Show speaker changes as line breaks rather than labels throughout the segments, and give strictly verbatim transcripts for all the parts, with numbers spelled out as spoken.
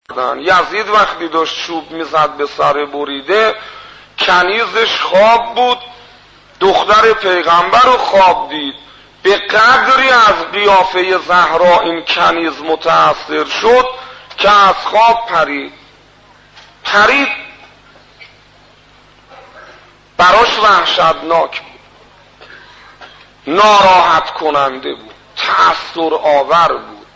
یزید وقتی داشت چوب میزد به سر بریده، کنیزش خواب بود، دختر پیغمبر رو خواب دید. به قدری از قیافه زهرا این کنیز متأثر شد که از خواب پرید پرید براش وحشتناک بود، ناراحت کننده بود، تأثیر آور بود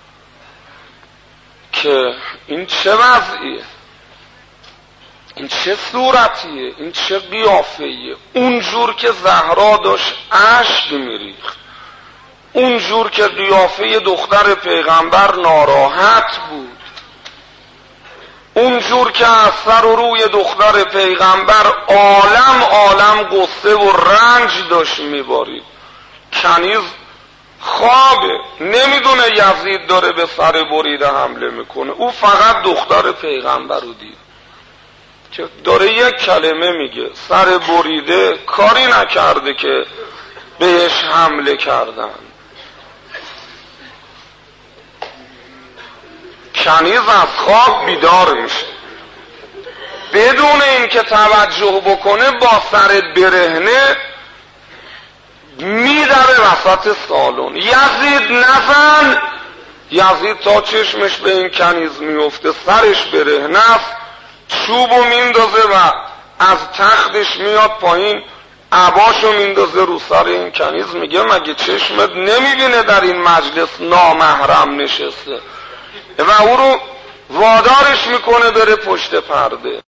که این چه وضعیه، این چه صورتیه، این چه قیافه‌ایه. اونجور که زهرا داشت اشک میریخت، اونجور که قیافه دختر پیغمبر ناراحت بود، اونجور که از سر و روی دختر پیغمبر عالم عالم غصه و رنج داشت میبارید. کنیز خوابه، نمیدونه یزید داره به سر بریده حمله میکنه، او فقط دختر پیغمبر رو دید که داره یک کلمه میگه، سر بریده، کاری نکرده که بهش حمله کردن. کنیز از خواب بیدار میشه، بدون اینکه توجه بکنه با سر برهنه میدره وسط سالن. یزید نزن! یزید تا چشمش به این کنیز میفته سرش برهنه است، چوبو میندازه و از تختش میاد پایین، عباشو میندازه رو سر این کنیز، میگه مگه چشمت نمیبینه در این مجلس نامحرم نشسته؟ و او رو وادارش میکنه بره پشت پرده.